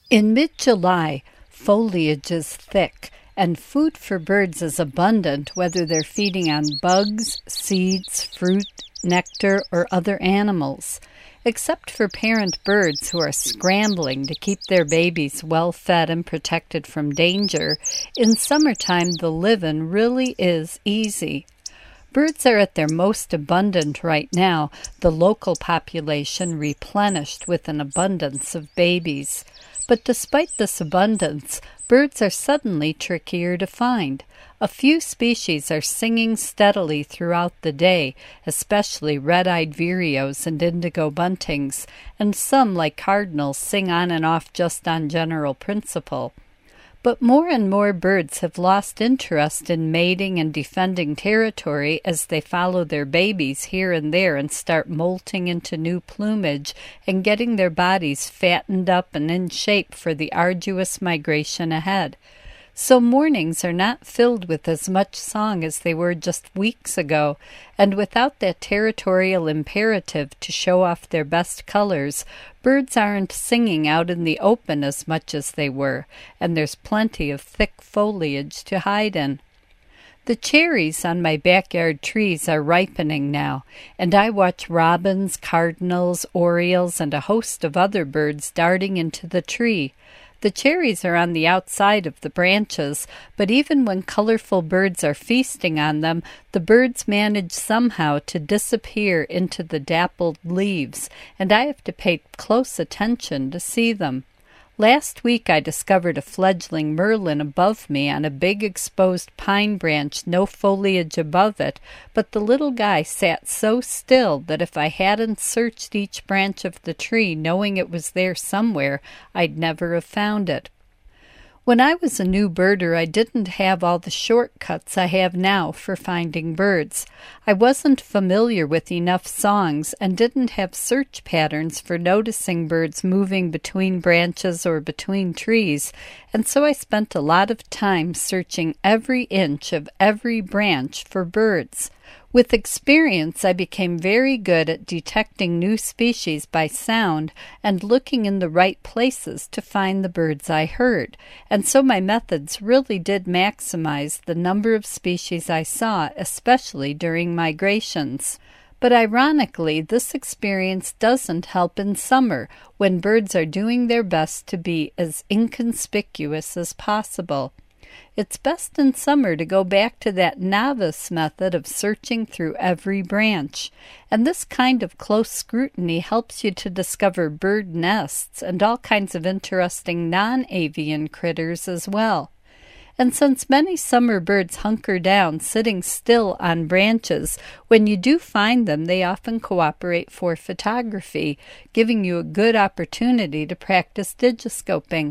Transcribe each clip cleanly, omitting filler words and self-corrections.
In mid-July, foliage is thick, and food for birds is abundant, whether they're feeding on bugs, seeds, fruit, nectar, or other animals. Except for parent birds who are scrambling to keep their babies well fed and protected from danger, in summertime the living really is easy. Birds are at their most abundant right now, the local population replenished with an abundance of babies. But despite this abundance, birds are suddenly trickier to find. A few species are singing steadily throughout the day, especially red-eyed vireos and indigo buntings, and some, like cardinals, sing on and off just on general principle. But more and more birds have lost interest in mating and defending territory as they follow their babies here and there and start molting into new plumage and getting their bodies fattened up and in shape for the arduous migration ahead. So mornings are not filled with as much song as they were just weeks ago, and without that territorial imperative to show off their best colors, birds aren't singing out in the open as much as they were, and there's plenty of thick foliage to hide in. The cherries on my backyard trees are ripening now, and I watch robins, cardinals, orioles, and a host of other birds darting into the tree. The cherries are on the outside of the branches, but even when colorful birds are feasting on them, the birds manage somehow to disappear into the dappled leaves, and I have to pay close attention to see them. Last week I discovered a fledgling merlin above me on a big exposed pine branch, no foliage above it, but the little guy sat so still that if I hadn't searched each branch of the tree knowing it was there somewhere, I'd never have found it. When I was a new birder, I didn't have all the shortcuts I have now for finding birds. I wasn't familiar with enough songs and didn't have search patterns for noticing birds moving between branches or between trees, and so I spent a lot of time searching every inch of every branch for birds. With experience, I became very good at detecting new species by sound and looking in the right places to find the birds I heard, and so my methods really did maximize the number of species I saw, especially during migrations. But ironically, this experience doesn't help in summer, when birds are doing their best to be as inconspicuous as possible. It's best in summer to go back to that novice method of searching through every branch, and this kind of close scrutiny helps you to discover bird nests and all kinds of interesting non-avian critters as well. And since many summer birds hunker down sitting still on branches, when you do find them, they often cooperate for photography, giving you a good opportunity to practice digiscoping.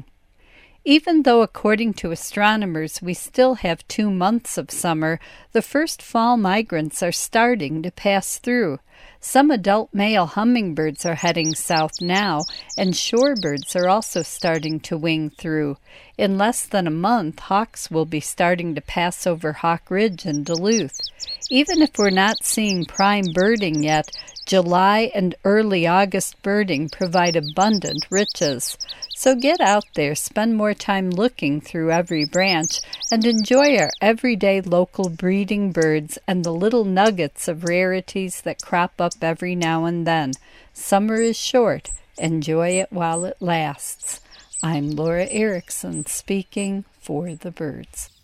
Even though, according to astronomers, we still have 2 months of summer, the first fall migrants are starting to pass through. Some adult male hummingbirds are heading south now, and shorebirds are also starting to wing through. In less than a month, hawks will be starting to pass over Hawk Ridge and Duluth. Even if we're not seeing prime birding yet, July and early August birding provide abundant riches. So get out there, spend more time looking through every branch, and enjoy our everyday local breeding birds and the little nuggets of rarities that crop up every now and then. Summer is short. Enjoy it while it lasts. I'm Laura Erickson speaking for the birds.